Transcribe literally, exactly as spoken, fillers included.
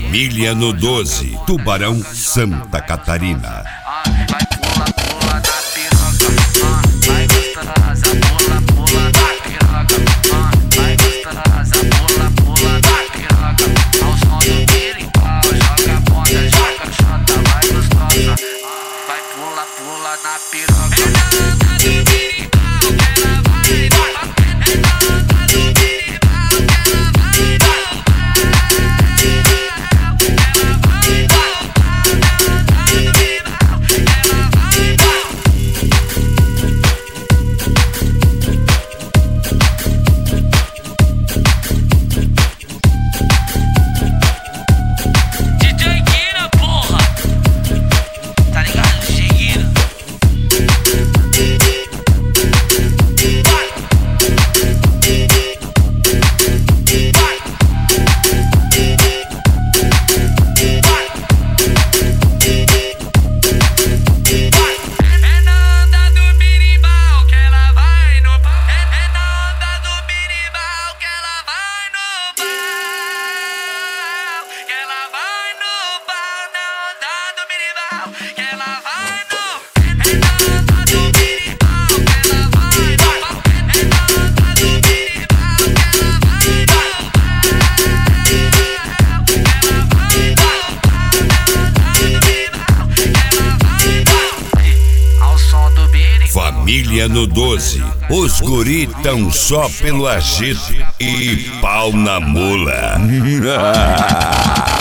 Família no doze, Tubarão, Santa Catarina. Vai pula, pula na piroca, vai gostosa, pula, pula na piroca, vai gostosa, pula, pula na piroca. Ao som do berimbau, joga bunda, joga chota, vai gostosa, vai pula, pula na piroca. Que ela vai no, é na onda do berimbau, que ela vai no, é na onda do berimbau, que ela vai no, que ela vai no, que ela vai no, ao som do berimbau. Família no doze, os guri tão só pelo agito e pau na mula.